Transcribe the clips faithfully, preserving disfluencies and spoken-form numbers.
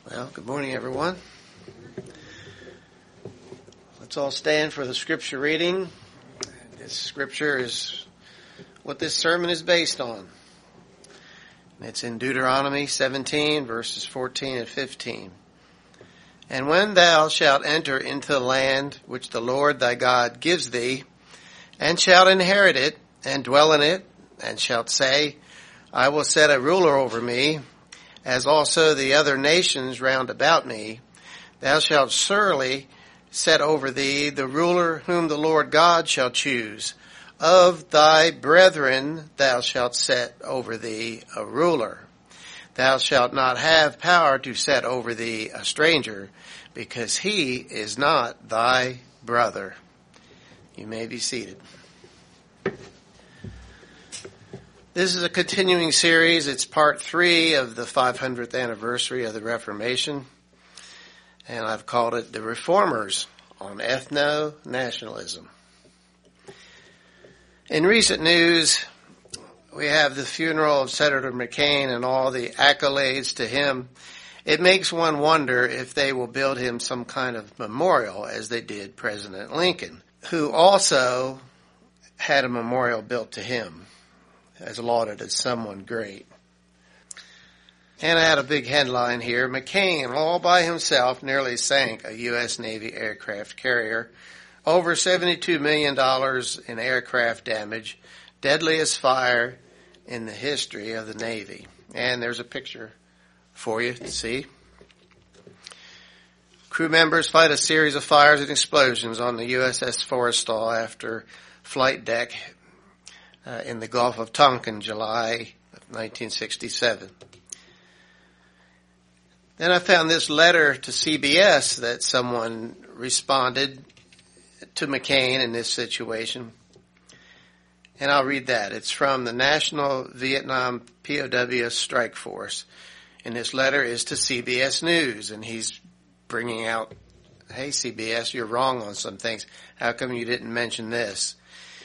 Well, good morning, everyone. Let's all stand for the scripture reading. This scripture is what this sermon is based on. It's in Deuteronomy seventeen, verses fourteen and fifteen. And when thou shalt enter into the land which the Lord thy God gives thee, and shalt inherit it, and dwell in it, and shalt say, I will set a ruler over me, as also the other nations round about me, thou shalt surely set over thee the ruler whom the Lord God shall choose. Of thy brethren thou shalt set over thee a ruler. Thou shalt not have power to set over thee a stranger, because he is not thy brother. You may be seated. This is a continuing series. It's part three of the five hundredth anniversary of the Reformation. And I've called it The Reformers on Ethno-Nationalism. In recent news, we have the funeral of Senator McCain and all the accolades to him. It makes one wonder if they will build him some kind of memorial as they did President Lincoln, who also had a memorial built to him, as lauded as someone great. And I had a big headline here. McCain, all by himself, nearly sank a U S Navy aircraft carrier. Over seventy-two million dollars in aircraft damage. Deadliest fire in the history of the Navy. And there's a picture for you to see. Crew members fight a series of fires and explosions on the U S S Forrestal after flight deck Uh, in the Gulf of Tonkin, July of nineteen sixty-seven. Then I found this letter to C B S that someone responded to McCain in this situation. And I'll read that. It's from the National Vietnam P O W Strike Force. And this letter is to C B S News. And he's bringing out, hey, C B S, you're wrong on some things. How come you didn't mention this?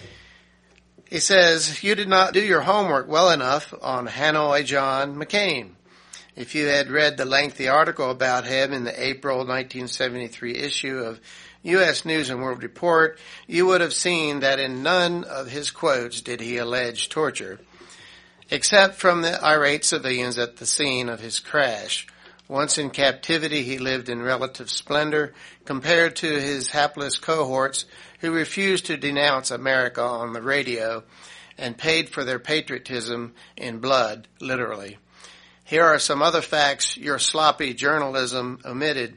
He says, you did not do your homework well enough on Hanoi John McCain. If you had read the lengthy article about him in the April nineteen seventy-three issue of U S News and World Report, you would have seen that in none of his quotes did he allege torture, except from the irate civilians at the scene of his crash. Once in captivity, he lived in relative splendor compared to his hapless cohorts who refused to denounce America on the radio and paid for their patriotism in blood, literally. Here are some other facts your sloppy journalism omitted.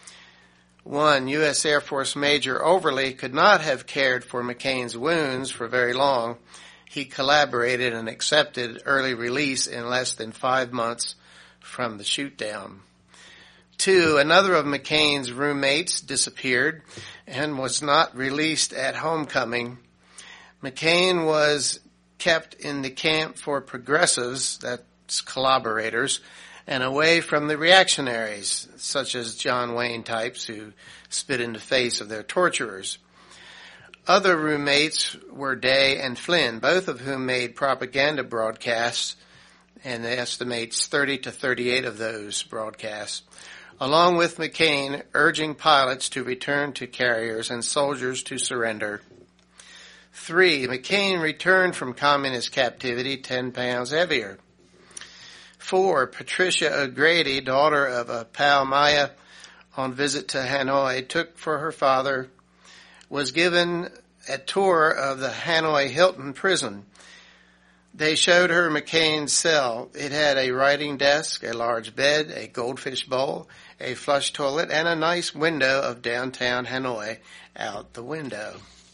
One, U S Air Force Major Overly could not have cared for McCain's wounds for very long. He collaborated and accepted early release in less than five months from the shoot-down. Two, another of McCain's roommates disappeared and was not released at homecoming. McCain was kept in the camp for progressives, that's collaborators, and away from the reactionaries, such as John Wayne types who spit in the face of their torturers. Other roommates were Day and Flynn, both of whom made propaganda broadcasts, and they estimates thirty to thirty-eight of those broadcasts, along with McCain urging pilots to return to carriers and soldiers to surrender. Three, McCain returned from communist captivity ten pounds heavier. Four, Patricia O'Grady, daughter of a Pal Maya on visit to Hanoi, took for her father, was given a tour of the Hanoi Hilton prison. They showed her McCain's cell. It had a writing desk, a large bed, a goldfish bowl, a flush toilet, and a nice window of downtown Hanoi out the window.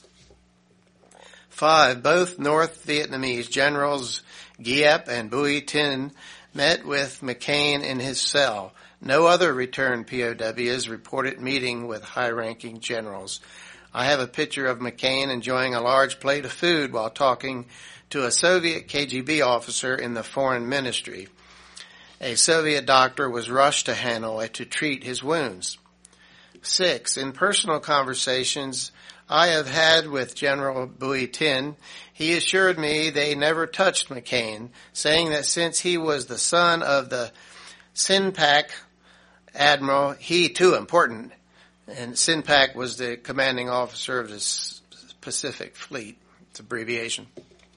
Five, both North Vietnamese generals Giep and Bui Tin met with McCain in his cell. No other returned P O Ws reported meeting with high-ranking generals. I have a picture of McCain enjoying a large plate of food while talking to a Soviet K G B officer in the foreign ministry. A Soviet doctor was rushed to Hanoi to treat his wounds. Six, in personal conversations I have had with General Bui Tin, he assured me they never touched McCain, saying that since he was the son of the Sinpak, admiral, he too important, and SINPAC was the commanding officer of the Pacific Fleet. It's abbreviation.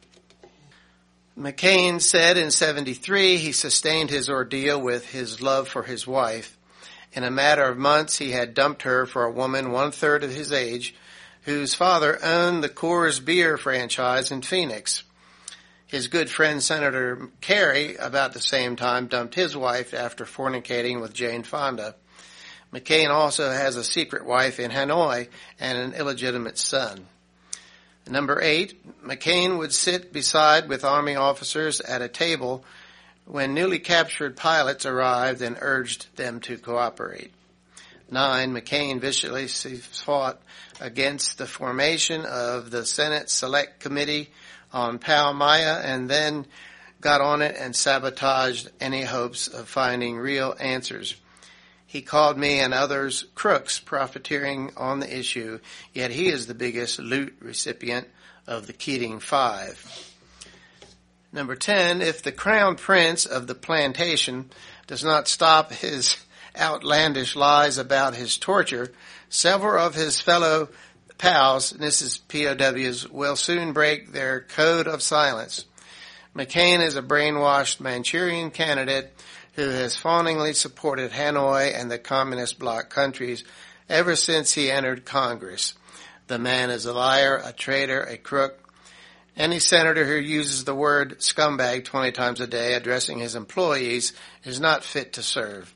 McCain said in seventy-three he sustained his ordeal with his love for his wife. In a matter of months, he had dumped her for a woman one-third of his age, whose father owned the Coors Beer franchise in Phoenix. His good friend Senator Kerry, about the same time, dumped his wife after fornicating with Jane Fonda. McCain also has a secret wife in Hanoi and an illegitimate son. Number eight, McCain would sit beside with Army officers at a table when newly captured pilots arrived and urged them to cooperate. Nine, McCain viciously fought against the formation of the Senate Select Committee on Pal Maya and then got on it and sabotaged any hopes of finding real answers. He called me and others crooks profiteering on the issue, yet he is the biggest loot recipient of the Keating Five. Number ten, if the Crown Prince of the plantation does not stop his outlandish lies about his torture, several of his fellow pals, and this is P O Ws, will soon break their code of silence. McCain is a brainwashed Manchurian candidate who has fawningly supported Hanoi and the communist bloc countries ever since he entered Congress. The man is a liar, a traitor, a crook. Any senator who uses the word scumbag twenty times a day addressing his employees is not fit to serve.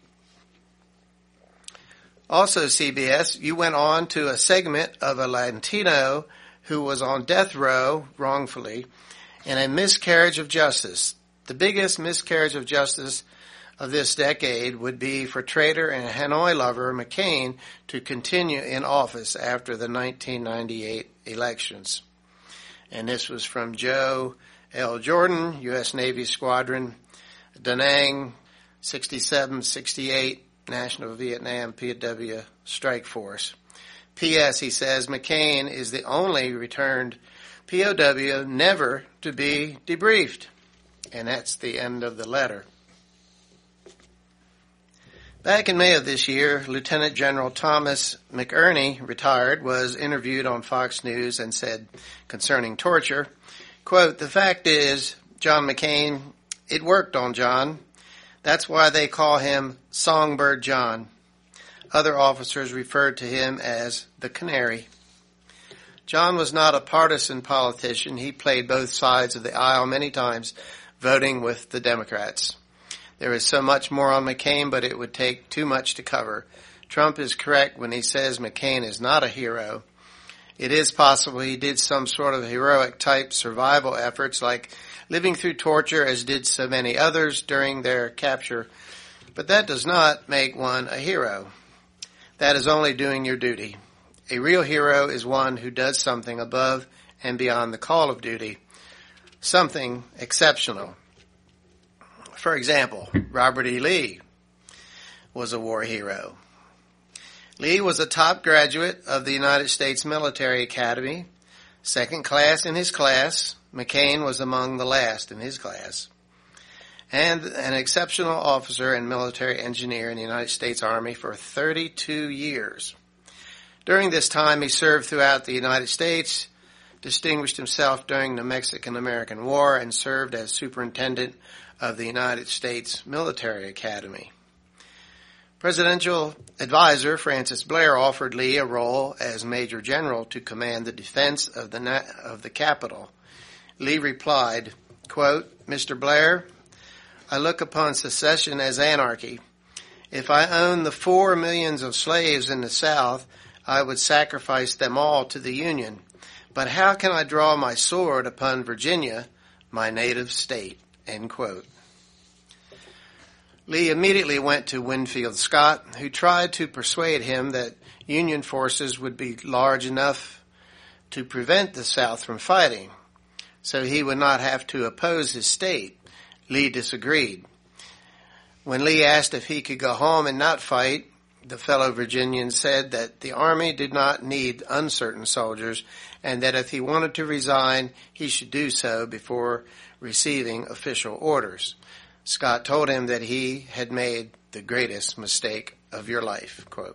Also, C B S, you went on to a segment of a Latino who was on death row, wrongfully, in a miscarriage of justice. The biggest miscarriage of justice of this decade would be for traitor and Hanoi lover McCain to continue in office after the nineteen ninety-eight elections. And this was from Joe L. Jordan, U S Navy Squadron, Da Nang, sixty-seven sixty-eight, National Vietnam P O W Strike Force. P S. He says McCain is the only returned P O W never to be debriefed. And that's the end of the letter. Back in May of this year, Lieutenant General Thomas McInerney, retired, was interviewed on Fox News and said concerning torture, quote, "The fact is, John McCain, it worked on John. That's why they call him Songbird John." Other officers referred to him as the Canary. John was not a partisan politician. He played both sides of the aisle many times, voting with the Democrats. There is so much more on McCain, but it would take too much to cover. Trump is correct when he says McCain is not a hero. It is possible he did some sort of heroic type survival efforts like living through torture as did so many others during their capture, but that does not make one a hero. That is only doing your duty. A real hero is one who does something above and beyond the call of duty, something exceptional. For example, Robert E. Lee was a war hero. Lee was a top graduate of the United States Military Academy, second class in his class. McCain was among the last in his class. And an exceptional officer and military engineer in the United States Army for thirty-two years. During this time, he served throughout the United States, distinguished himself during the Mexican-American War, and served as superintendent of the United States Military Academy. Presidential advisor Francis Blair offered Lee a role as Major General to command the defense of the na- of the Capitol. Lee replied, quote, "Mister Blair, I look upon secession as anarchy. If I owned the four millions of slaves in the South, I would sacrifice them all to the Union. But how can I draw my sword upon Virginia, my native state?" End quote. Lee immediately went to Winfield Scott, who tried to persuade him that Union forces would be large enough to prevent the South from fighting, so he would not have to oppose his state. Lee disagreed. When Lee asked if he could go home and not fight, the fellow Virginian said that the Army did not need uncertain soldiers and that if he wanted to resign, he should do so before receiving official orders. Scott told him that he had made the greatest mistake of your life, quote.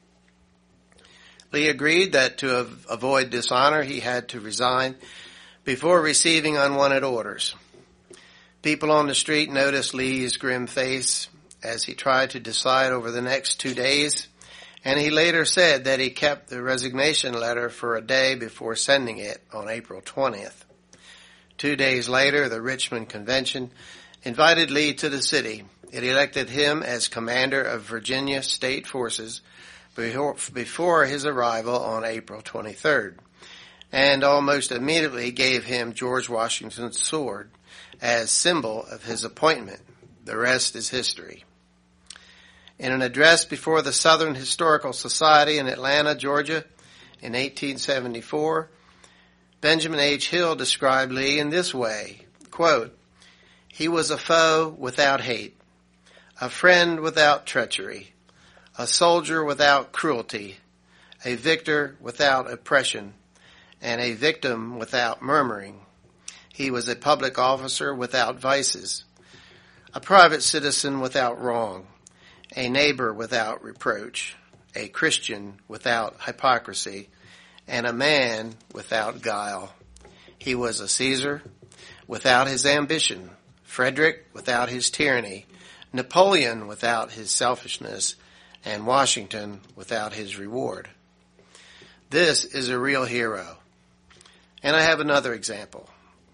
Lee agreed that to av- avoid dishonor, he had to resign before receiving unwanted orders. People on the street noticed Lee's grim face as he tried to decide over the next two days, and he later said that he kept the resignation letter for a day before sending it on April twentieth. Two days later, the Richmond Convention invited Lee to the city. It elected him as commander of Virginia State Forces before his arrival on April twenty-third, and almost immediately gave him George Washington's sword as symbol of his appointment. The rest is history. In an address before the Southern Historical Society in Atlanta, Georgia, in eighteen seventy-four, Benjamin H. Hill described Lee in this way, quote, "He was a foe without hate, a friend without treachery, a soldier without cruelty, a victor without oppression, and a victim without murmuring. He was a public officer without vices, a private citizen without wrong, a neighbor without reproach, a Christian without hypocrisy, and a man without guile. He was a Caesar without his ambition, Frederick without his tyranny, Napoleon without his selfishness, and Washington without his reward. This is a real hero." And I have another example.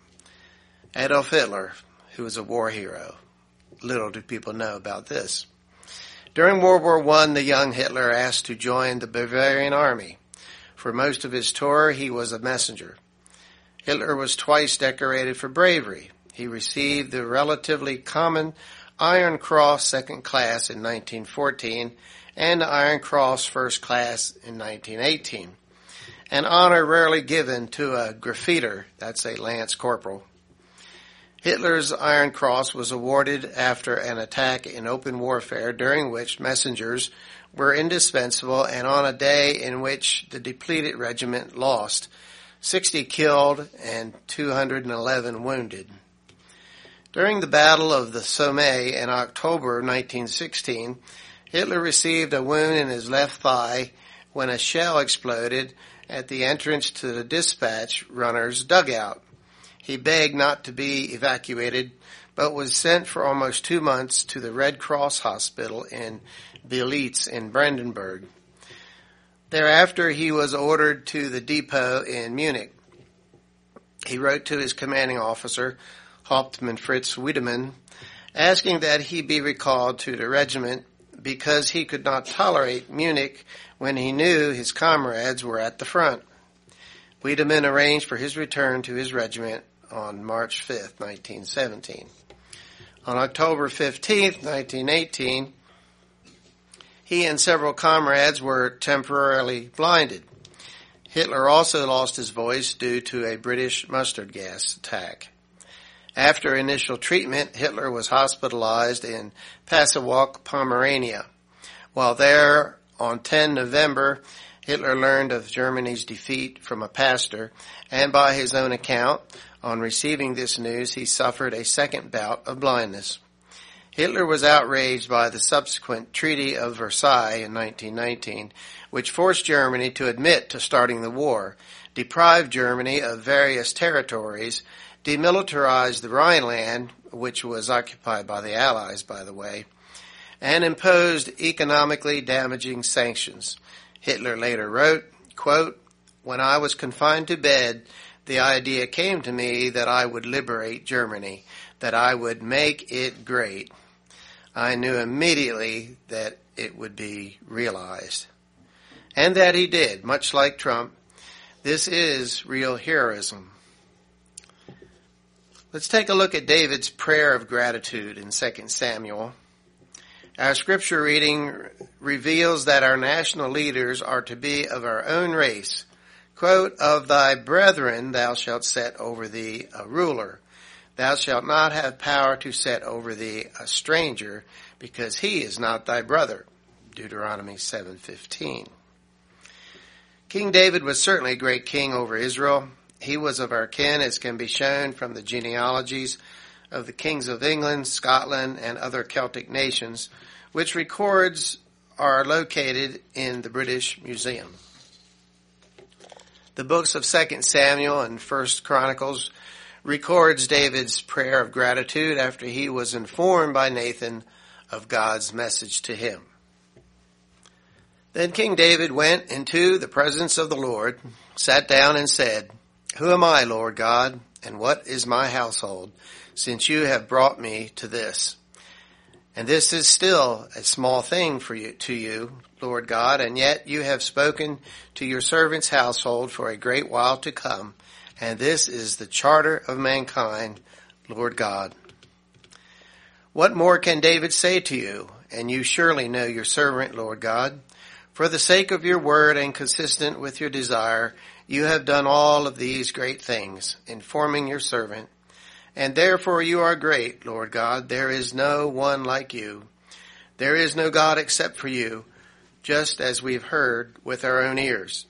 Adolf Hitler, who was a war hero. Little do people know about this. During World War One, the young Hitler asked to join the Bavarian army. For most of his tour, he was a messenger. Hitler was twice decorated for bravery. He received the relatively common Iron Cross Second Class in nineteen fourteen and the Iron Cross First Class in nineteen eighteen, an honor rarely given to a graffiter, that's a lance corporal. Hitler's Iron Cross was awarded after an attack in open warfare during which messengers were indispensable and on a day in which the depleted regiment lost sixty killed and two hundred eleven wounded. During the Battle of the Somme in October nineteen sixteen, Hitler received a wound in his left thigh when a shell exploded at the entrance to the dispatch runner's dugout. He begged not to be evacuated, but was sent for almost two months to the Red Cross Hospital in Belitz in Brandenburg. Thereafter, he was ordered to the depot in Munich. He wrote to his commanding officer, Hauptmann Fritz Wiedemann, asking that he be recalled to the regiment because he could not tolerate Munich when he knew his comrades were at the front. Wiedemann arranged for his return to his regiment on March fifth, nineteen seventeen. On October fifteenth, nineteen eighteen, he and several comrades were temporarily blinded. Hitler also lost his voice due to a British mustard gas attack. After initial treatment, Hitler was hospitalized in Pasewalk, Pomerania. While there, on the tenth of November, Hitler learned of Germany's defeat from a pastor, and by his own account, on receiving this news, he suffered a second bout of blindness. Hitler was outraged by the subsequent Treaty of Versailles in nineteen nineteen, which forced Germany to admit to starting the war, deprived Germany of various territories, demilitarized the Rhineland, which was occupied by the Allies, by the way, and imposed economically damaging sanctions. Hitler later wrote, quote, "When I was confined to bed, the idea came to me that I would liberate Germany, that I would make it great. I knew immediately that it would be realized." And that he did, much like Trump. This is real heroism. Let's take a look at David's prayer of gratitude in Second Samuel. Our scripture reading reveals that our national leaders are to be of our own race. Quote, "Of thy brethren thou shalt set over thee a ruler. Thou shalt not have power to set over thee a stranger, because he is not thy brother." Deuteronomy seven fifteen. King David was certainly a great king over Israel. He was of our kin, as can be shown from the genealogies of the kings of England, Scotland, and other Celtic nations, which records are located in the British Museum. The books of Second Samuel and First Chronicles records David's prayer of gratitude after he was informed by Nathan of God's message to him. Then King David went into the presence of the Lord, sat down and said, "Who am I, Lord God, and what is my household, since you have brought me to this? And this is still a small thing for you, to you, Lord God, and yet you have spoken to your servant's household for a great while to come, and this is the charter of mankind, Lord God. What more can David say to you? And you surely know your servant, Lord God. For the sake of your word and consistent with your desire, you have done all of these great things, informing your servant. And therefore you are great, Lord God. There is no one like you. There is no God except for you, just as we've heard with our own ears.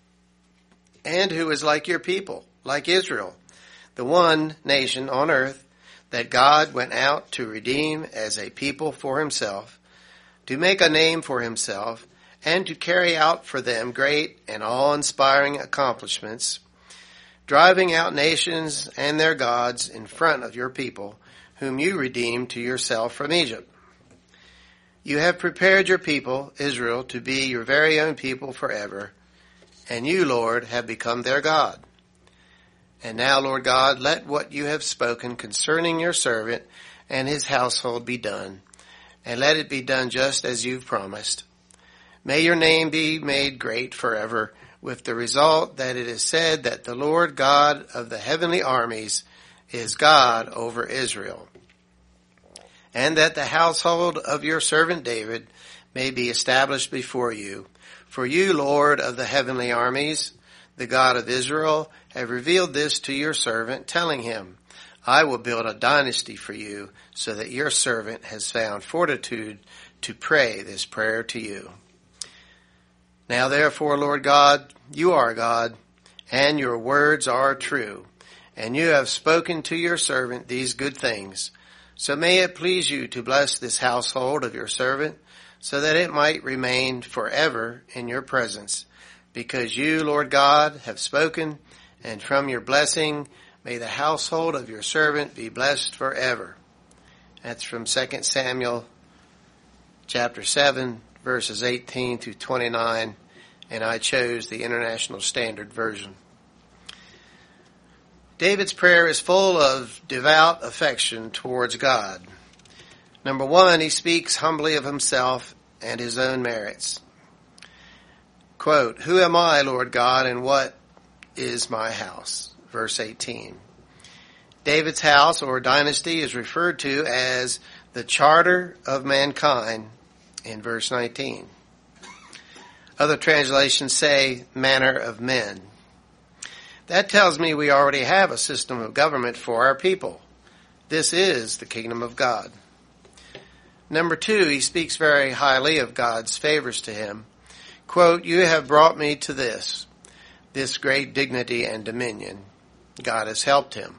And who is like your people, like Israel, the one nation on earth that God went out to redeem as a people for himself, to make a name for himself, and to carry out for them great and awe-inspiring accomplishments, driving out nations and their gods in front of your people, whom you redeemed to yourself from Egypt. You have prepared your people, Israel, to be your very own people forever, and you, Lord, have become their God. And now, Lord God, let what you have spoken concerning your servant and his household be done, and let it be done just as you've promised. May your name be made great forever, with the result that it is said that the Lord God of the heavenly armies is God over Israel, and that the household of your servant David may be established before you. For you, Lord of the heavenly armies, the God of Israel, have revealed this to your servant, telling him, I will build a dynasty for you, so that your servant has found fortitude to pray this prayer to you. Now therefore, Lord God, you are God, and your words are true, and you have spoken to your servant these good things. So may it please you to bless this household of your servant, so that it might remain forever in your presence, because you, Lord God, have spoken, and from your blessing may the household of your servant be blessed forever." That's from Second Samuel chapter seven, verses eighteen through twenty-nine, and I chose the International Standard Version. David's prayer is full of devout affection towards God. Number one, he speaks humbly of himself and his own merits. Quote, "Who am I, Lord God, and what is my house?" Verse eighteen. David's house or dynasty is referred to as the charter of mankind in verse nineteen. Other translations say manner of men. That tells me we already have a system of government for our people. This is the kingdom of God. Number two, he speaks very highly of God's favors to him. Quote, "You have brought me to this, this great dignity and dominion." God has helped him.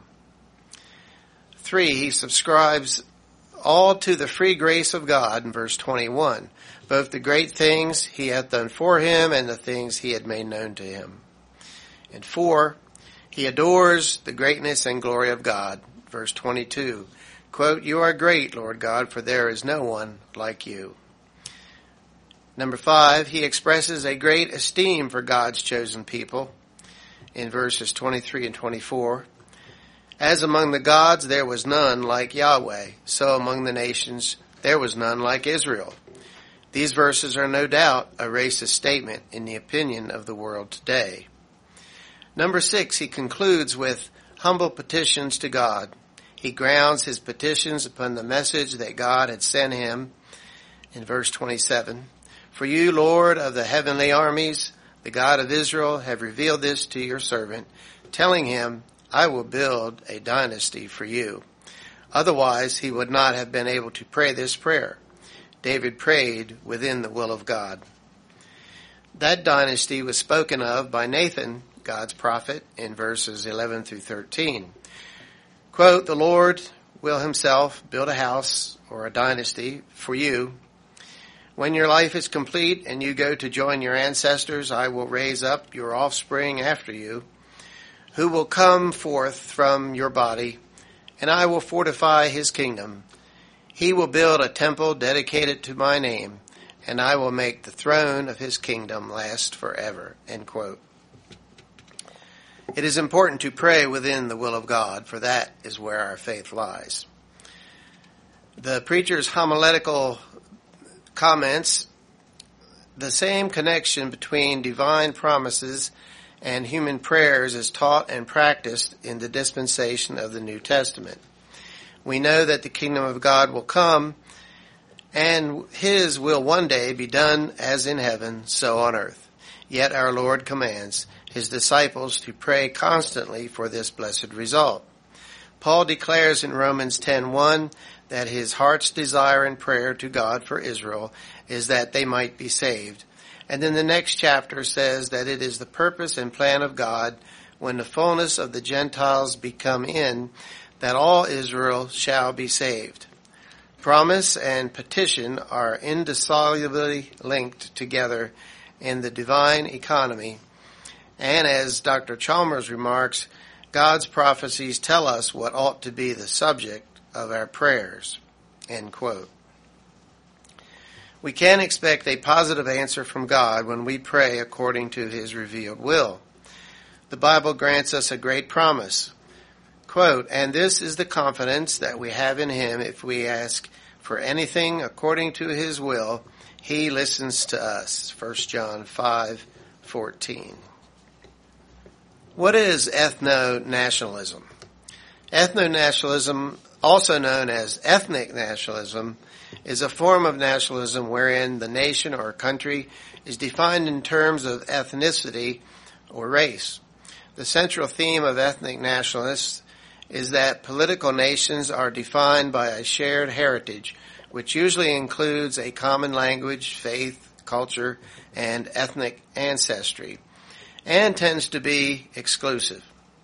Three, he subscribes all to the free grace of God in verse twenty-one, both the great things he hath done for him and the things he had made known to him. And four, he adores the greatness and glory of God. Verse twenty-two, quote, "You are great, Lord God, for there is no one like you." Number five, he expresses a great esteem for God's chosen people in verses twenty-three and twenty-four. "As among the gods there was none like Yahweh, so among the nations there was none like Israel." These verses are no doubt a racist statement in the opinion of the world today. Number six, he concludes with humble petitions to God. He grounds his petitions upon the message that God had sent him in verse twenty-seven. "For you, Lord of the heavenly armies, the God of Israel, have revealed this to your servant, telling him, I will build a dynasty for you." Otherwise, he would not have been able to pray this prayer. David prayed within the will of God. That dynasty was spoken of by Nathan, God's prophet, in verses eleven through thirteen. Quote, "The Lord will himself build a house or a dynasty for you. When your life is complete and you go to join your ancestors, I will raise up your offspring after you, who will come forth from your body, and I will fortify his kingdom. He will build a temple dedicated to my name, and I will make the throne of his kingdom last forever." End quote. It is important to pray within the will of God, for that is where our faith lies. The preacher's homiletical comments, the same connection between divine promises and human prayers is taught and practiced in the dispensation of the New Testament. We know that the kingdom of God will come, and his will one day be done as in heaven, so on earth. Yet our Lord commands his disciples to pray constantly for this blessed result. Paul declares in Romans ten one that his heart's desire and prayer to God for Israel is that they might be saved. And then the next chapter says that it is the purpose and plan of God, when the fullness of the Gentiles become in, that all Israel shall be saved. Promise and petition are indissolubly linked together in the divine economy. And as Doctor Chalmers remarks, God's prophecies tell us what ought to be the subject of our prayers. End quote. We can expect a positive answer from God when we pray according to his revealed will. The Bible grants us a great promise. Quote, "And this is the confidence that we have in him: if we ask for anything according to his will, he listens to us." First John five fourteen. What is ethno-nationalism? Ethno-nationalism, also known as ethnic nationalism, is a form of nationalism wherein the nation or country is defined in terms of ethnicity or race. The central theme of ethnic nationalists is that political nations are defined by a shared heritage, which usually includes a common language, faith, culture, and ethnic ancestry, and tends to be exclusive.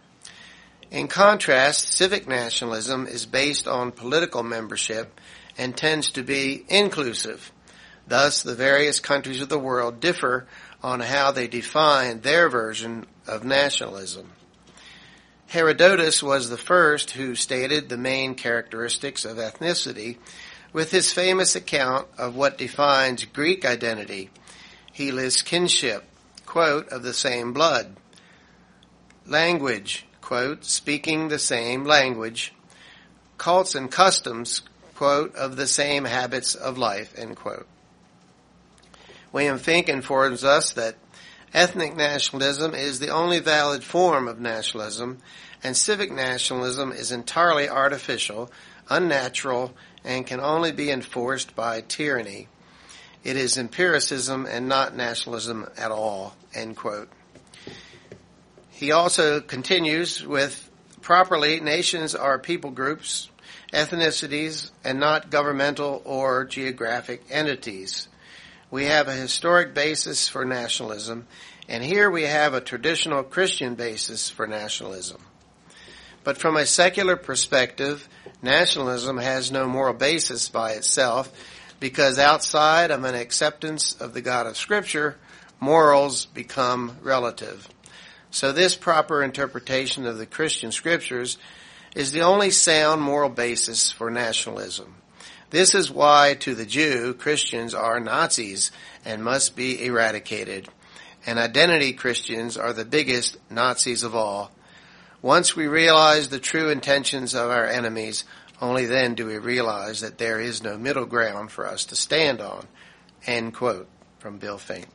In contrast, civic nationalism is based on political membership and tends to be inclusive. Thus, the various countries of the world differ on how they define their version of nationalism. Herodotus was the first who stated the main characteristics of ethnicity with his famous account of what defines Greek identity. He lists kinship, quote, "of the same blood," language, quote, "speaking the same language," cults and customs, quote, "of the same habits of life," end quote. William Finck informs us that ethnic nationalism is the only valid form of nationalism, and civic nationalism is entirely artificial, unnatural, and can only be enforced by tyranny. It is empiricism and not nationalism at all, end quote. He also continues with, "Properly, nations are people groups, ethnicities, and not governmental or geographic entities. We have a historic basis for nationalism, and here we have a traditional Christian basis for nationalism. But from a secular perspective, nationalism has no moral basis by itself, because outside of an acceptance of the God of Scripture, morals become relative. So this proper interpretation of the Christian Scriptures is the only sound moral basis for nationalism. This is why, to the Jew, Christians are Nazis and must be eradicated. And identity Christians are the biggest Nazis of all. Once we realize the true intentions of our enemies, only then do we realize that there is no middle ground for us to stand on." End quote from Bill Finck.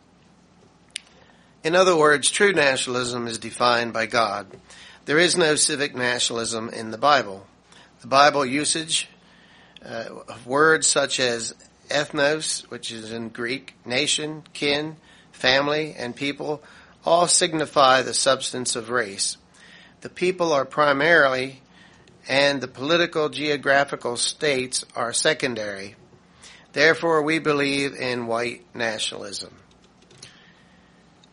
In other words, true nationalism is defined by God. There is no civic nationalism in the Bible. The Bible usage uh, of words such as ethnos, which is in Greek, nation, kin, family, and people, all signify the substance of race. The people are primarily, and the political geographical states are secondary. Therefore, we believe in white nationalism.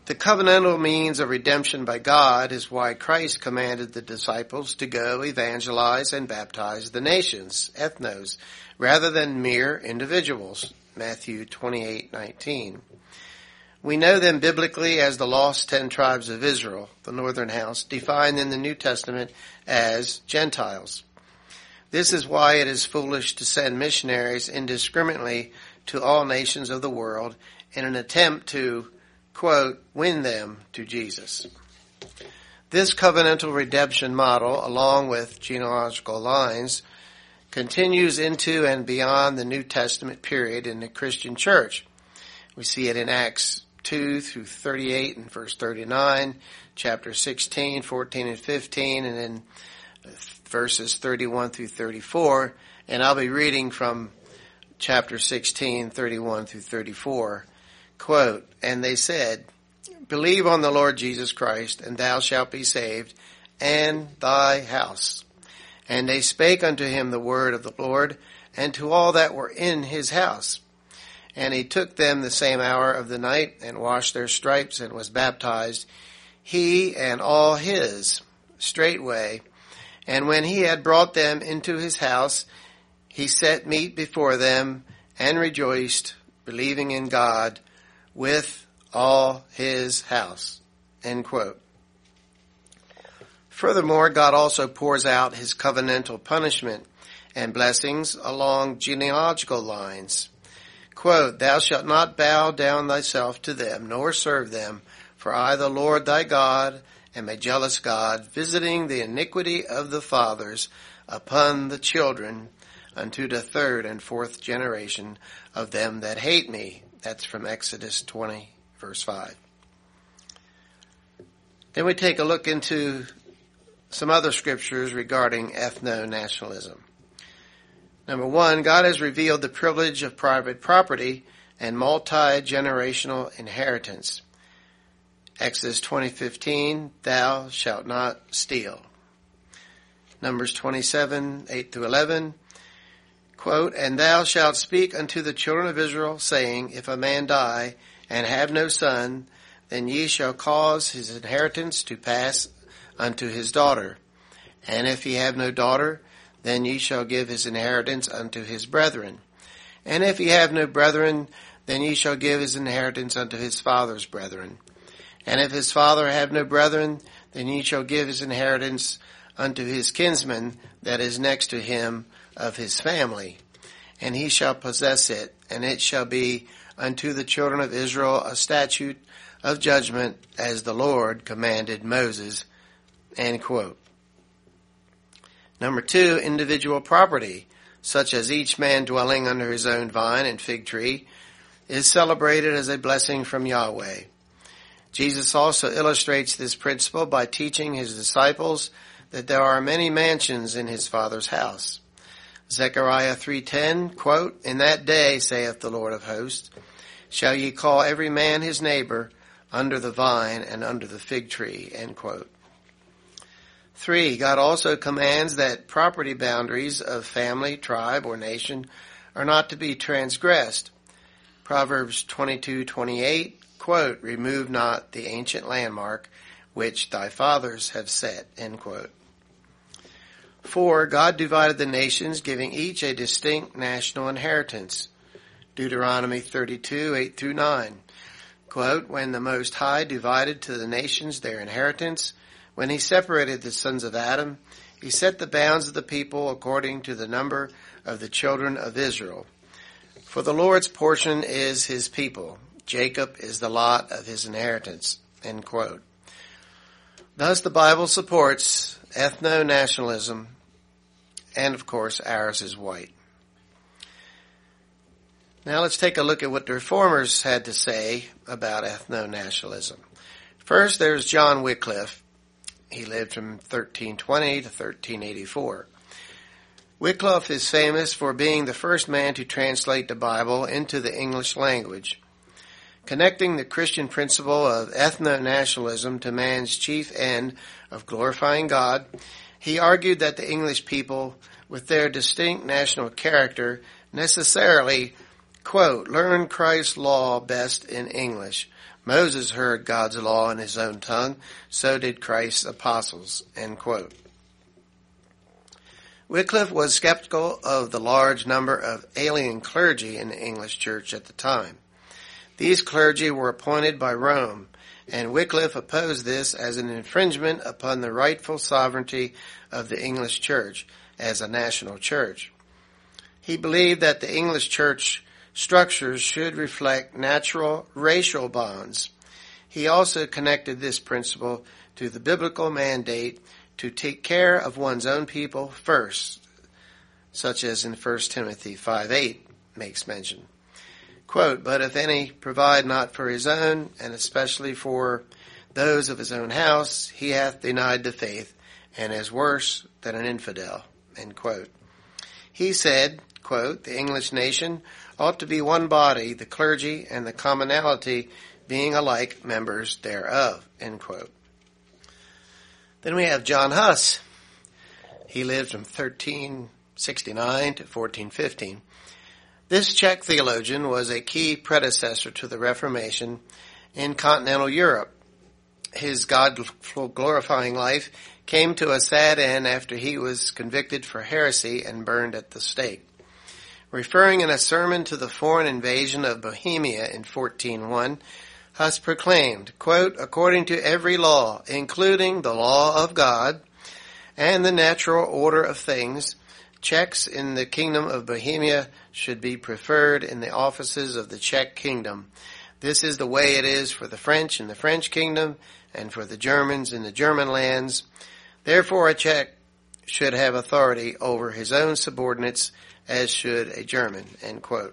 The covenantal means of redemption by God is why Christ commanded the disciples to go evangelize and baptize the nations, ethnos, rather than mere individuals, Matthew twenty-eight nineteen. We know them biblically as the lost ten tribes of Israel, the northern house, defined in the New Testament as Gentiles. This is why it is foolish to send missionaries indiscriminately to all nations of the world in an attempt to, quote, win them to Jesus. This covenantal redemption model, along with genealogical lines, continues into and beyond the New Testament period in the Christian church. We see it in Acts two through thirty-eight and verse thirty-nine, chapter sixteen, fourteen, and fifteen, and then verses thirty-one through thirty-four. And I'll be reading from chapter sixteen, thirty-one through thirty-four. Quote, and they said, believe on the Lord Jesus Christ, and thou shalt be saved, and thy house. And they spake unto him the word of the Lord, and to all that were in his house. And he took them the same hour of the night, and washed their stripes, and was baptized, he and all his, straightway. And when he had brought them into his house, he set meat before them, and rejoiced, believing in God, with all his house. End quote. Furthermore, God also pours out his covenantal punishment and blessings along genealogical lines. Quote, thou shalt not bow down thyself to them, nor serve them, for I, the Lord thy God, am a jealous God, visiting the iniquity of the fathers upon the children unto the third and fourth generation of them that hate me. That's from Exodus twenty, verse five. Then we take a look into some other scriptures regarding ethno-nationalism. Number one, God has revealed the privilege of private property and multi-generational inheritance. Exodus twenty fifteen, thou shalt not steal. Numbers twenty-seven, eight through eleven, quote, and thou shalt speak unto the children of Israel, saying, if a man die and have no son, then ye shall cause his inheritance to pass unto his daughter. And if he have no daughter, then ye shall give his inheritance unto his brethren. And if he have no brethren, then ye shall give his inheritance unto his father's brethren. And if his father have no brethren, then ye shall give his inheritance unto his kinsman that is next to him of his family. And he shall possess it, and it shall be unto the children of Israel a statute of judgment, as the Lord commanded Moses. End quote. Number two, individual property, such as each man dwelling under his own vine and fig tree, is celebrated as a blessing from Yahweh. Jesus also illustrates this principle by teaching his disciples that there are many mansions in his Father's house. Zechariah three ten, quote, in that day, saith the Lord of hosts, shall ye call every man his neighbor under the vine and under the fig tree, end quote. Three, God also commands that property boundaries of family, tribe, or nation are not to be transgressed. Proverbs twenty-two twenty-eight, quote, remove not the ancient landmark which thy fathers have set, end quote. Four, God divided the nations, giving each a distinct national inheritance. Deuteronomy thirty-two, eight through nine. Quote, when the Most High divided to the nations their inheritance, when he separated the sons of Adam, he set the bounds of the people according to the number of the children of Israel. For the Lord's portion is his people. Jacob is the lot of his inheritance. End quote. Thus the Bible supports ethno-nationalism, and of course ours is white. Now let's take a look at what the Reformers had to say about ethno-nationalism. First, there's John Wycliffe. He lived from thirteen twenty to thirteen eighty-four. Wycliffe is famous for being the first man to translate the Bible into the English language. Connecting the Christian principle of ethno-nationalism to man's chief end of glorifying God, he argued that the English people, with their distinct national character, necessarily, quote, learn Christ's law best in English, Moses heard God's law in his own tongue, so did Christ's apostles, end quote. Wycliffe was skeptical of the large number of alien clergy in the English church at the time. These clergy were appointed by Rome, and Wycliffe opposed this as an infringement upon the rightful sovereignty of the English church as a national church. He believed that the English church structures should reflect natural racial bonds. He also connected this principle to the biblical mandate to take care of one's own people first, such as in First Timothy five eight makes mention. Quote, "But if any provide not for his own, and especially for those of his own house, he hath denied the faith, and is worse than an infidel." End quote. He said, quote, "The English nation ought to be one body, the clergy and the commonalty being alike members thereof." End quote. Then we have John Huss. He lived from thirteen sixty-nine to fourteen fifteen. This Czech theologian was a key predecessor to the Reformation in continental Europe. His God-glorifying life came to a sad end after he was convicted for heresy and burned at the stake. Referring in a sermon to the foreign invasion of Bohemia in fourteen one, Huss proclaimed, quote, "According to every law, including the law of God and the natural order of things, Czechs in the kingdom of Bohemia should be preferred in the offices of the Czech kingdom. This is the way it is for the French in the French kingdom and for the Germans in the German lands. Therefore a Czech should have authority over his own subordinates as should a German," end quote.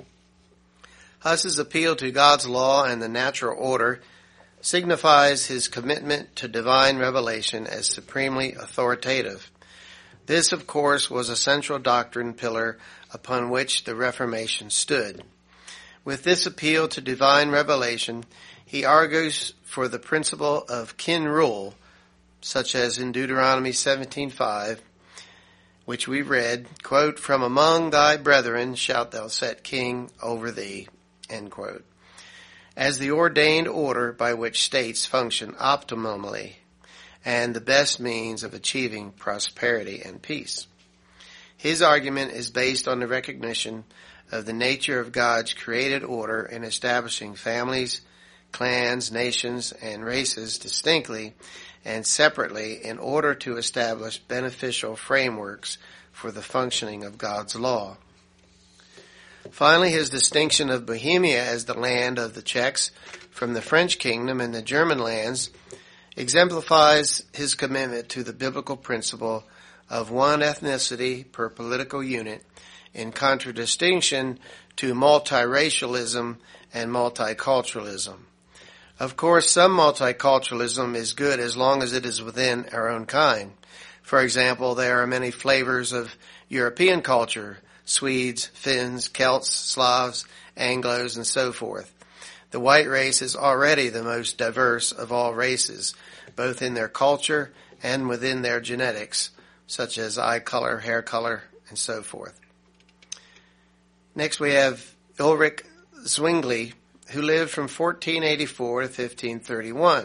Huss's appeal to God's law and the natural order signifies his commitment to divine revelation as supremely authoritative. This, of course, was a central doctrine pillar upon which the Reformation stood. With this appeal to divine revelation, he argues for the principle of kin rule, such as in Deuteronomy seventeen five, which we read, quote, "From among thy brethren shalt thou set king over thee," end quote, as the ordained order by which states function optimally and the best means of achieving prosperity and peace. His argument is based on the recognition of the nature of God's created order in establishing families, clans, nations, and races distinctly and separately in order to establish beneficial frameworks for the functioning of God's law. Finally, his distinction of Bohemia as the land of the Czechs from the French kingdom and the German lands exemplifies his commitment to the biblical principle of one ethnicity per political unit in contradistinction to multiracialism and multiculturalism. Of course, some multiculturalism is good as long as it is within our own kind. For example, there are many flavors of European culture, Swedes, Finns, Celts, Slavs, Anglos, and so forth. The white race is already the most diverse of all races, both in their culture and within their genetics, such as eye color, hair color, and so forth. Next we have Ulrich Zwingli, who lived from fourteen eighty-four to fifteen thirty-one.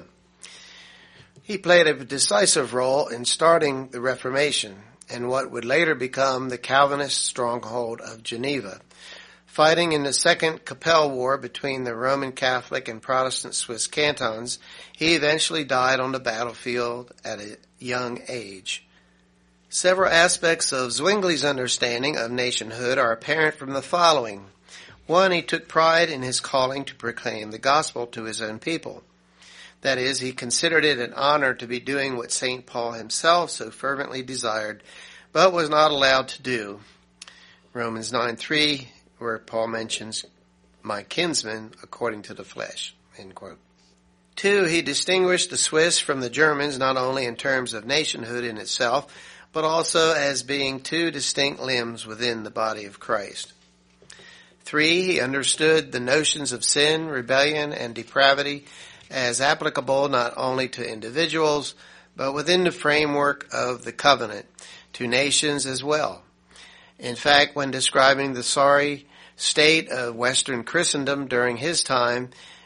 He played a decisive role in starting the Reformation and what would later become the Calvinist stronghold of Geneva. Fighting in the Second Capelle War between the Roman Catholic and Protestant Swiss cantons, he eventually died on the battlefield at a young age. Several aspects of Zwingli's understanding of nationhood are apparent from the following. One, he took pride in his calling to proclaim the gospel to his own people. That is, he considered it an honor to be doing what Saint Paul himself so fervently desired, but was not allowed to do. Romans nine three, where Paul mentions, "my kinsmen according to the flesh," end quote. Two, he distinguished the Swiss from the Germans not only in terms of nationhood in itself, but also as being two distinct limbs within the body of Christ. Three, he understood the notions of sin, rebellion, and depravity as applicable not only to individuals, but within the framework of the covenant, to nations as well. In fact, when describing the sorry state of Western Christendom during his time,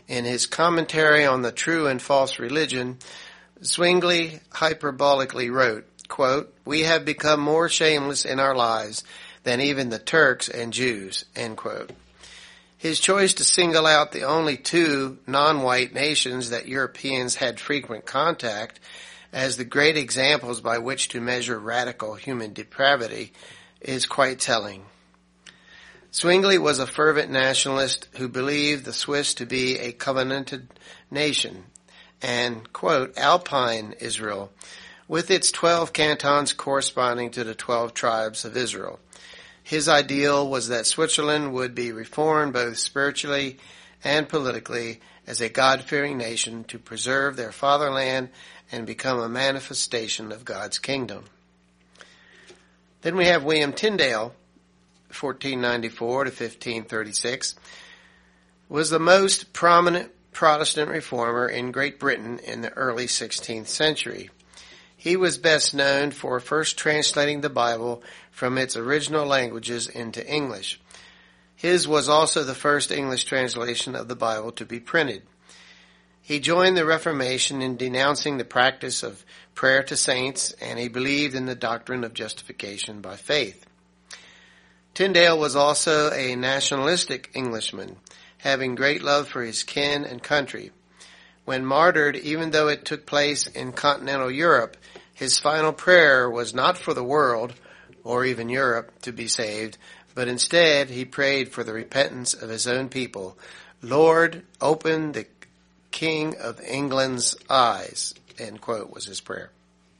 In his commentary on the True and False Religion, Zwingli hyperbolically wrote, quote, "We have become more shameless in our lives than even the Turks and Jews," end quote. His choice to single out the only two non-white nations that Europeans had frequent contact as the great examples by which to measure radical human depravity is quite telling. Zwingli was a fervent nationalist who believed the Swiss to be a covenanted nation and, quote, Alpine Israel, with its twelve cantons corresponding to the twelve tribes of Israel. His ideal was that Switzerland would be reformed both spiritually and politically as a God-fearing nation to preserve their fatherland and become a manifestation of God's kingdom. Then we have William Tyndale, fourteen ninety-four to fifteen thirty-six, was the most prominent Protestant reformer in Great Britain in the early sixteenth century. He was best known for first translating the Bible from its original languages into English. His was also the first English translation of the Bible to be printed. He joined the Reformation in denouncing the practice of prayer to saints, and he believed in the doctrine of justification by faith. Tyndale was also a nationalistic Englishman, having great love for his kin and country. When martyred, even though it took place in continental Europe, his final prayer was not for the world, or even Europe, to be saved, but instead he prayed for the repentance of his own people. Lord, open the King of England's eyes, end quote, was his prayer.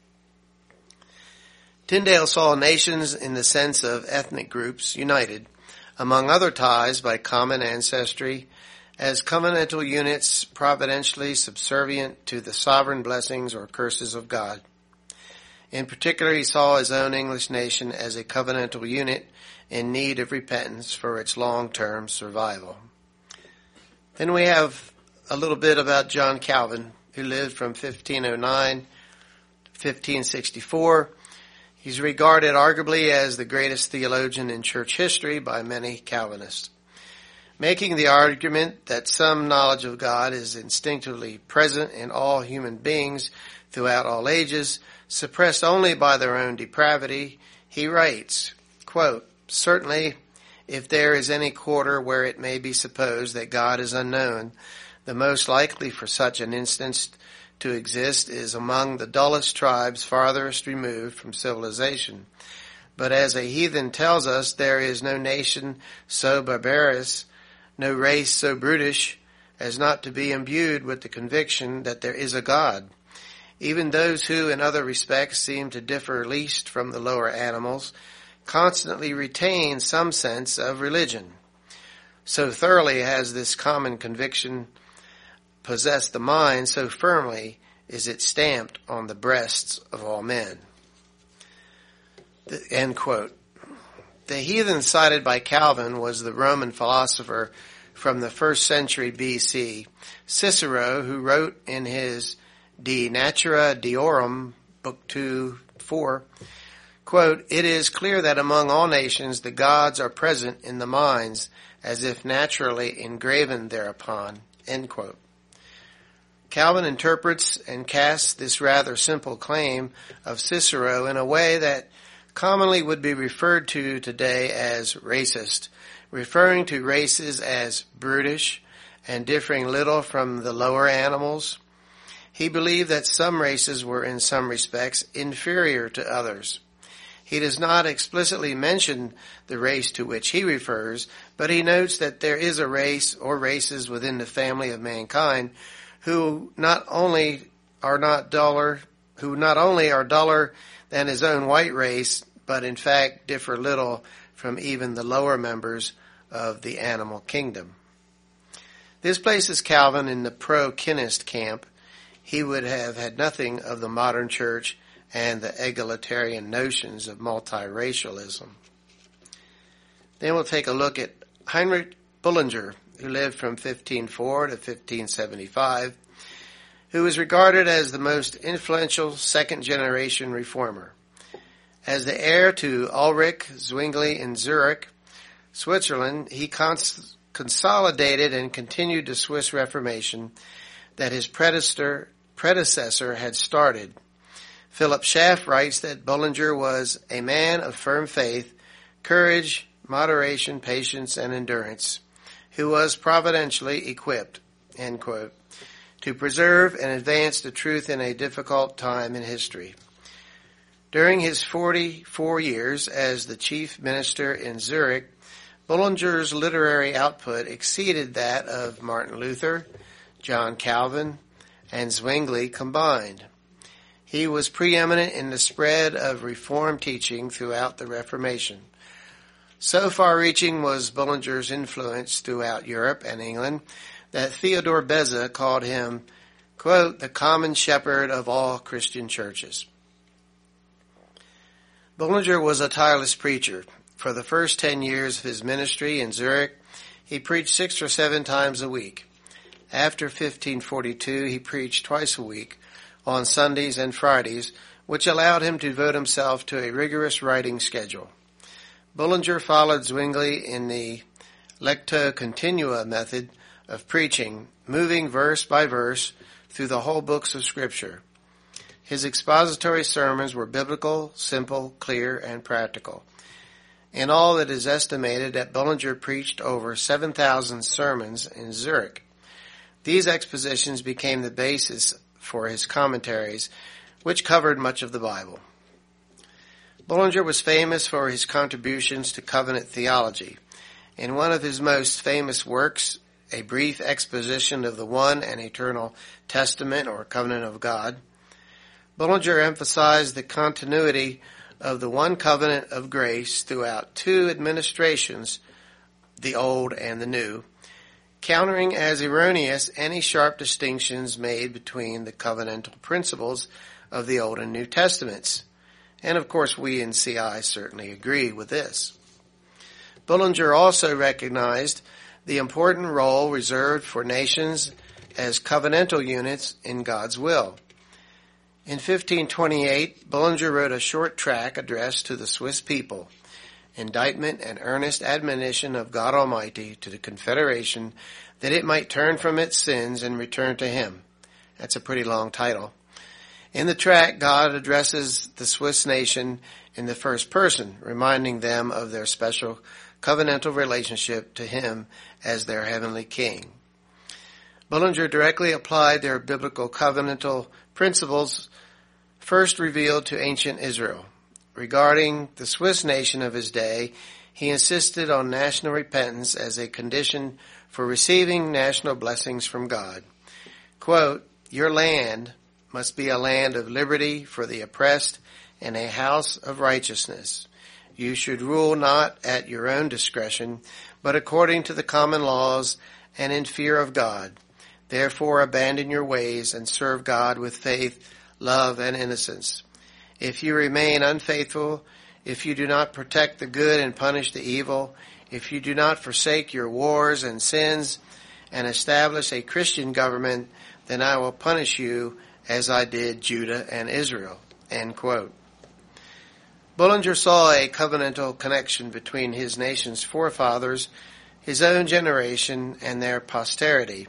Tyndale saw nations in the sense of ethnic groups united, among other ties by common ancestry, as covenantal units providentially subservient to the sovereign blessings or curses of God. In particular, he saw his own English nation as a covenantal unit in need of repentance for its long-term survival. Then we have a little bit about John Calvin, who lived from fifteen oh nine to fifteen sixty-four. He's regarded arguably as the greatest theologian in church history by many Calvinists, making the argument that some knowledge of God is instinctively present in all human beings throughout all ages, suppressed only by their own depravity. He writes, quote, "Certainly, if there is any quarter where it may be supposed that God is unknown, the most likely for such an instance to exist is among the dullest tribes farthest removed from civilization. But as a heathen tells us, there is no nation so barbarous, no race so brutish, as not to be imbued with the conviction that there is a God. Even those who, in other respects, seem to differ least from the lower animals, constantly retain some sense of religion. So thoroughly has this common conviction possessed the mind, so firmly is it stamped on the breasts of all men." The, end quote. The heathen cited by Calvin was the Roman philosopher from the first century B C, Cicero, who wrote in his De Natura Deorum, Book two, four, quote, "It is clear that among all nations the gods are present in the minds as if naturally engraven thereupon," end quote. Calvin interprets and casts this rather simple claim of Cicero in a way that commonly would be referred to today as racist, referring to races as brutish and differing little from the lower animals. He believed that some races were in some respects inferior to others. He does not explicitly mention the race to which he refers, but he notes that there is a race or races within the family of mankind who not only are not duller, who not only are duller than his own white race, but in fact differ little from even the lower members of the animal kingdom. This places Calvin in the pro-kinist camp. He would have had nothing of the modern church and the egalitarian notions of multiracialism. Then we'll take a look at Heinrich Bullinger, who lived from fifteen oh four to fifteen seventy-five, who is regarded as the most influential second-generation reformer. As the heir to Ulrich Zwingli in Zurich, Switzerland, he cons- consolidated and continued the Swiss Reformation that his predecessor, predecessor had started. Philip Schaff writes that Bullinger was a man of firm faith, courage, moderation, patience, and endurance, who was providentially equipped, end quote, to preserve and advance the truth in a difficult time in history. During his forty-four years as the chief minister in Zurich, Bullinger's literary output exceeded that of Martin Luther, John Calvin, and Zwingli combined. He was preeminent in the spread of Reformed teaching throughout the Reformation. So far-reaching was Bullinger's influence throughout Europe and England that Theodore Beza called him, quote, the common shepherd of all Christian churches. Bullinger was a tireless preacher. For the first ten years of his ministry in Zurich, he preached six or seven times a week. After fifteen forty-two, he preached twice a week on Sundays and Fridays, which allowed him to devote himself to a rigorous writing schedule. Bullinger followed Zwingli in the lectio continua method of preaching, moving verse by verse through the whole books of Scripture. His expository sermons were biblical, simple, clear, and practical. In all, it is estimated that Bullinger preached over seven thousand sermons in Zurich. These expositions became the basis for his commentaries, which covered much of the Bible. Bullinger was famous for his contributions to covenant theology. In one of his most famous works, A Brief Exposition of the One and Eternal Testament or Covenant of God, Bullinger emphasized the continuity of the one covenant of grace throughout two administrations, the Old and the New, countering as erroneous any sharp distinctions made between the covenantal principles of the Old and New Testaments. And of course, we in C I certainly agree with this. Bullinger also recognized the important role reserved for nations as covenantal units in God's will. In fifteen twenty-eight, Bullinger wrote a short tract addressed to the Swiss people, Indictment and Earnest Admonition of God Almighty to the Confederation that it might turn from its sins and return to Him. That's a pretty long title. In the tract, God addresses the Swiss nation in the first person, reminding them of their special covenantal relationship to Him as their heavenly King. Bullinger directly applied their biblical covenantal principles first revealed to ancient Israel. Regarding the Swiss nation of his day, he insisted on national repentance as a condition for receiving national blessings from God. Quote, your land must be a land of liberty for the oppressed and a house of righteousness. You should rule not at your own discretion, but according to the common laws and in fear of God. Therefore abandon your ways and serve God with faith, love, and innocence. If you remain unfaithful, if you do not protect the good and punish the evil, if you do not forsake your wars and sins and establish a Christian government, then I will punish you as I did Judah and Israel. End quote. Bullinger saw a covenantal connection between his nation's forefathers, his own generation, and their posterity.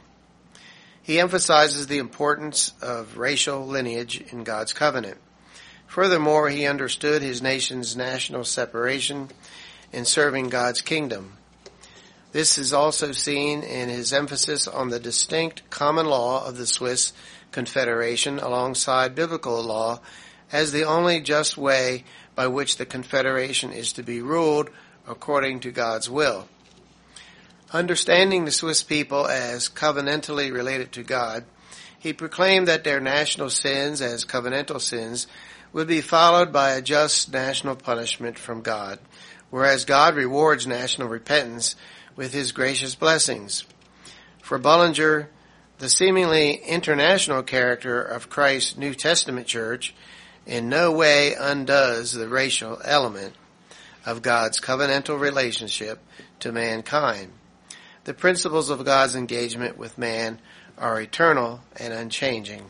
He emphasizes the importance of racial lineage in God's covenant. Furthermore, he understood his nation's national separation in serving God's kingdom. This is also seen in his emphasis on the distinct common law of the Swiss Confederation alongside biblical law as the only just way by which the Confederation is to be ruled according to God's will. Understanding the Swiss people as covenantally related to God, he proclaimed that their national sins as covenantal sins would be followed by a just national punishment from God, whereas God rewards national repentance with His gracious blessings. For Bullinger, the seemingly international character of Christ's New Testament church in no way undoes the racial element of God's covenantal relationship to mankind. The principles of God's engagement with man are eternal and unchanging.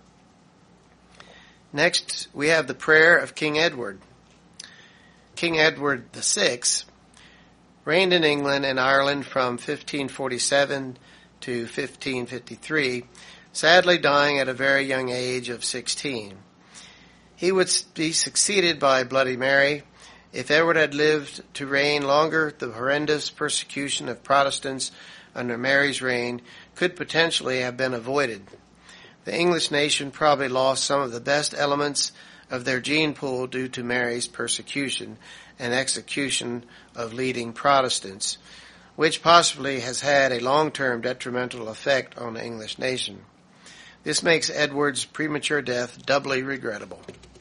Next, we have the prayer of King Edward. King Edward the Sixth reigned in England and Ireland from fifteen forty-seven to fifteen fifty-three, sadly dying at a very young age of sixteen. He would be succeeded by Bloody Mary. If Edward had lived to reign longer, the horrendous persecution of Protestants under Mary's reign could potentially have been avoided. The English nation probably lost some of the best elements of their gene pool due to Mary's persecution and execution of leading Protestants, which possibly has had a long-term detrimental effect on the English nation. This makes Edward's premature death doubly regrettable.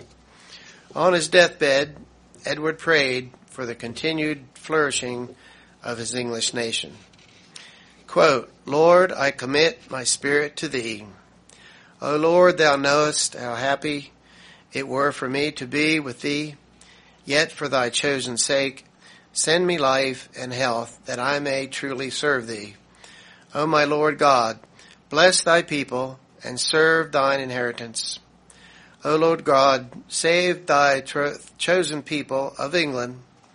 On his deathbed, Edward prayed for the continued flourishing of his English nation. Quote, Lord, I commit my spirit to thee. O Lord, thou knowest how happy it were for me to be with thee, yet for thy chosen sake, send me life and health that I may truly serve thee. O my Lord God, bless thy people and serve thine inheritance. O Lord God, save thy tro- chosen people of England.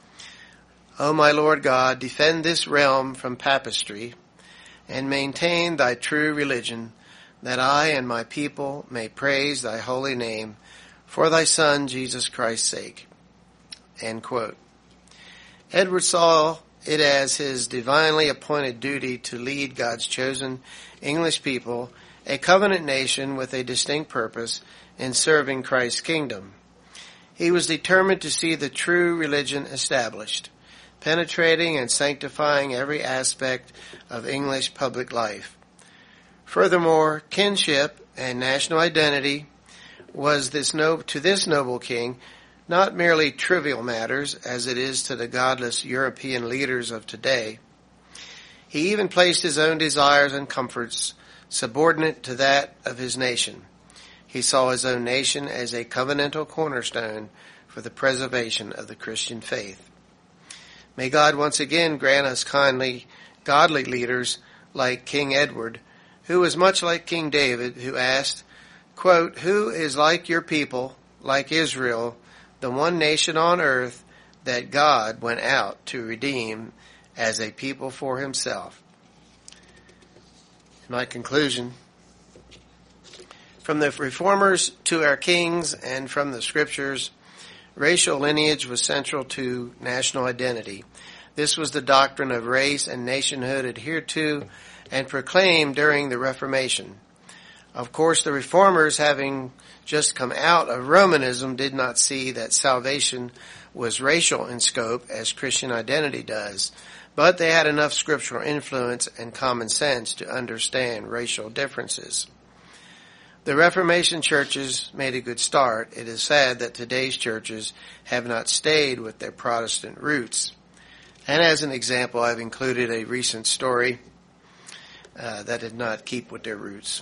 O my Lord God, defend this realm from papistry and maintain thy true religion, that I and my people may praise thy holy name for thy Son, Jesus Christ's sake. End quote. Edward saw it as his divinely appointed duty to lead God's chosen English people, a covenant nation with a distinct purpose in serving Christ's kingdom. He was determined to see the true religion established, penetrating and sanctifying every aspect of English public life. Furthermore, kinship and national identity was this no, to this noble king not merely trivial matters as it is to the godless European leaders of today. He even placed his own desires and comforts subordinate to that of his nation. He saw his own nation as a covenantal cornerstone for the preservation of the Christian faith. May God once again grant us kindly, godly leaders like King Edward, who was much like King David, who asked, quote, Who is like your people, like Israel, the one nation on earth that God went out to redeem as a people for himself? In my conclusion, from the reformers to our kings and from the scriptures, racial lineage was central to national identity. This was the doctrine of race and nationhood adhered to and proclaimed during the Reformation. Of course, the reformers, having just come out of Romanism, did not see that salvation was racial in scope as Christian identity does, but they had enough scriptural influence and common sense to understand racial differences. The Reformation churches made a good start. It is sad that today's churches have not stayed with their Protestant roots. And as an example, I've included a recent story uh, that did not keep with their roots.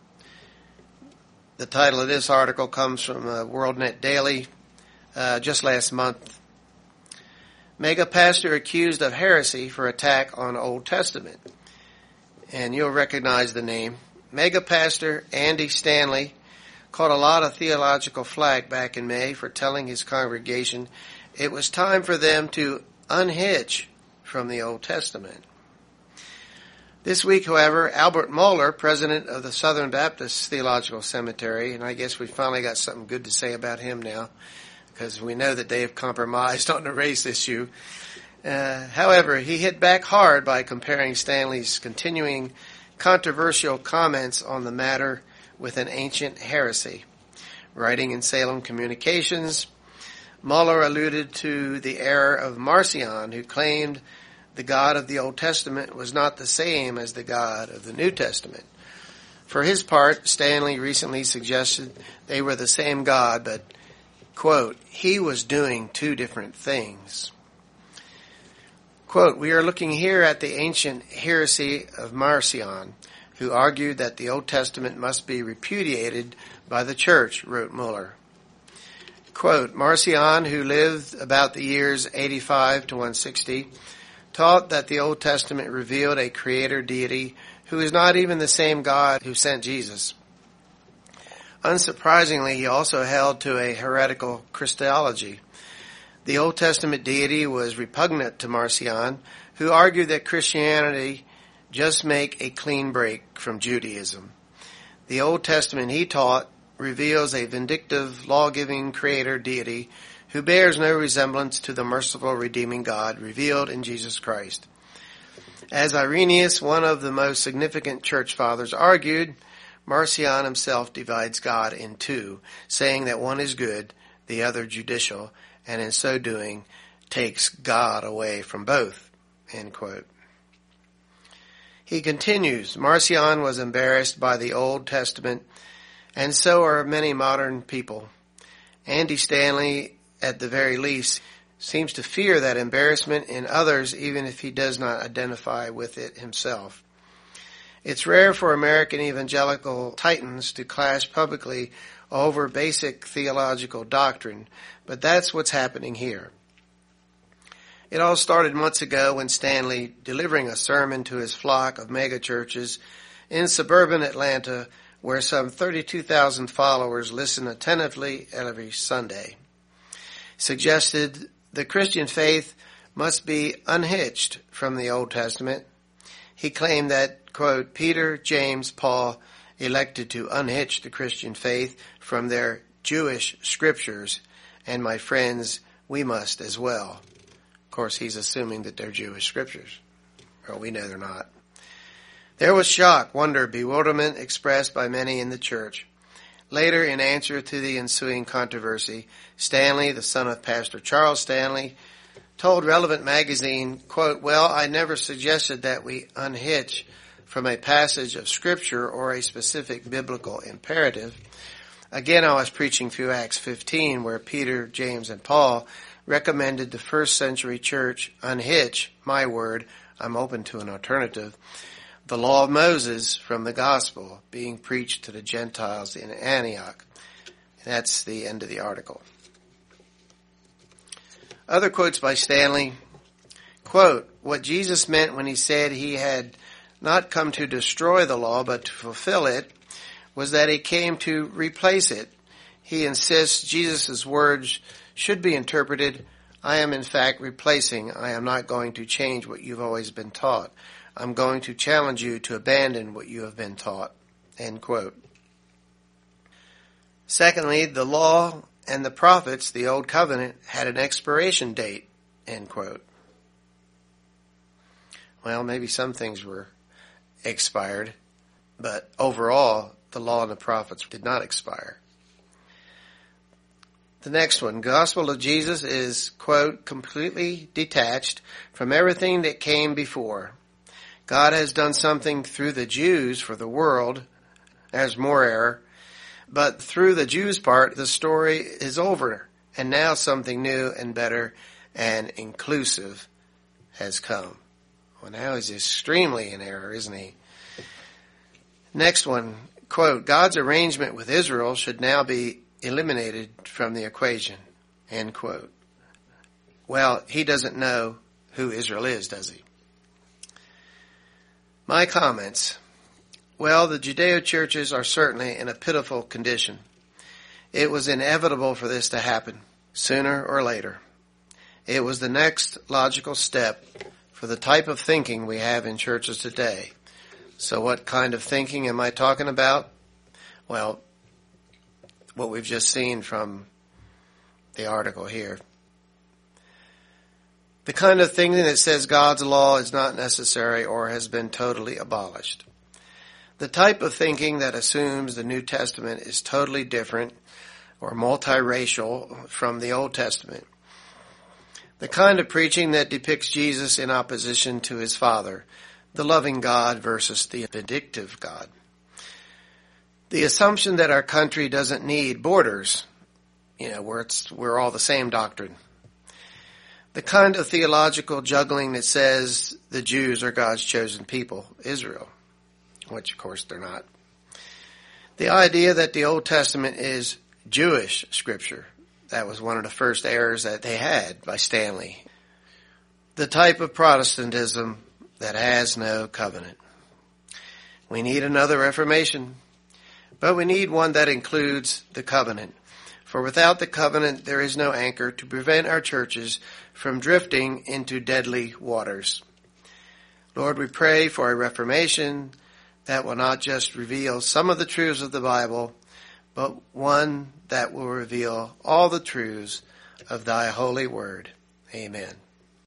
The title of this article comes from uh, WorldNet Daily uh, just last month. Mega pastor accused of heresy for attack on Old Testament. And you'll recognize the name. Mega pastor Andy Stanley caught a lot of theological flack back in May for telling his congregation it was time for them to unhitch from the Old Testament. This week, however, Albert Mohler, president of the Southern Baptist Theological Seminary, and I guess we finally got something good to say about him now, because we know that they have compromised on the race issue. Uh, however, he hit back hard by comparing Stanley's continuing controversial comments on the matter with an ancient heresy. Writing in Salem Communications, Mohler alluded to the error of Marcion, who claimed the God of the Old Testament was not the same as the God of the New Testament. For his part, Stanley recently suggested they were the same God, but, quote, he was doing two different things. Quote, we are looking here at the ancient heresy of Marcion, who argued that the Old Testament must be repudiated by the church, wrote Mohler. Quote, Marcion, who lived about the years eighty-five to one sixty, taught that the Old Testament revealed a creator deity who is not even the same God who sent Jesus. Unsurprisingly, he also held to a heretical Christology. The Old Testament deity was repugnant to Marcion, who argued that Christianity just make a clean break from Judaism. The Old Testament, he taught, reveals a vindictive, law-giving creator deity who bears no resemblance to the merciful, redeeming God revealed in Jesus Christ. As Irenaeus, one of the most significant church fathers, argued, Marcion himself divides God in two, saying that one is good, the other judicial, and in so doing takes God away from both. End quote. He continues, Marcion was embarrassed by the Old Testament, and so are many modern people. Andy Stanley, at the very least, seems to fear that embarrassment in others, even if he does not identify with it himself. It's rare for American evangelical titans to clash publicly over basic theological doctrine, but that's what's happening here. It all started months ago when Stanley, delivering a sermon to his flock of megachurches in suburban Atlanta, where some thirty-two thousand followers listen attentively every Sunday, suggested the Christian faith must be unhitched from the Old Testament. He claimed that, quote, Peter, James, Paul elected to unhitch the Christian faith from their Jewish scriptures, and my friends, we must as well. Of course, he's assuming that they're Jewish scriptures. Well, we know they're not. There was shock, wonder, bewilderment expressed by many in the church. Later, in answer to the ensuing controversy, Stanley, the son of Pastor Charles Stanley, told Relevant Magazine, quote, well, I never suggested that we unhitch from a passage of Scripture or a specific biblical imperative. Again, I was preaching through Acts fifteen, where Peter, James, and Paul recommended the first century church unhitch, my word, I'm open to an alternative, the law of Moses from the gospel being preached to the Gentiles in Antioch. That's the end of the article. Other quotes by Stanley, quote, what Jesus meant when he said he had not come to destroy the law but to fulfill it was that he came to replace it. He insists Jesus' words should be interpreted, I am in fact replacing, I am not going to change what you've always been taught. I'm going to challenge you to abandon what you have been taught. End quote. Secondly, the law and the prophets, the Old Covenant, had an expiration date. End quote. Well, maybe some things were expired, but overall, the law and the prophets did not expire. The next one, Gospel of Jesus is, quote, completely detached from everything that came before. God has done something through the Jews for the world. There's more error. But through the Jews part, the story is over. And now something new and better and inclusive has come. Well, now he's extremely in error, isn't he? Next one, quote, God's arrangement with Israel should now be eliminated from the equation, end quote. Well, he doesn't know who Israel is, does he? My comments. Well, the Judeo churches are certainly in a pitiful condition. It was inevitable for this to happen, sooner or later. It was the next logical step for the type of thinking we have in churches today. So what kind of thinking am I talking about? Well, what we've just seen from the article here. The kind of thinking that says God's law is not necessary or has been totally abolished. The type of thinking that assumes the New Testament is totally different or multiracial from the Old Testament. The kind of preaching that depicts Jesus in opposition to his Father, the loving God versus the vindictive God. The assumption that our country doesn't need borders, you know, where it's, we're all the same doctrine. The kind of theological juggling that says the Jews are God's chosen people, Israel, which of course they're not. The idea that the Old Testament is Jewish scripture. That was one of the first errors that they had by Stanley. The type of Protestantism that has no covenant. We need another Reformation, but we need one that includes the covenant. For without the covenant there is no anchor to prevent our churches from drifting into deadly waters. Lord, we pray for a reformation that will not just reveal some of the truths of the Bible, but one that will reveal all the truths of thy holy word. Amen.